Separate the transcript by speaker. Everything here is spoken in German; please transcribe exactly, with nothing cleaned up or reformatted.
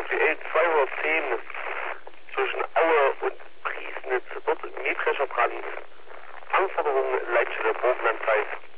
Speaker 1: B L zweihundertzehn zwischen Aue und Priesnitz, dort Mähdrescher dran. Anforderung Leitstelle Burgenlandkreis.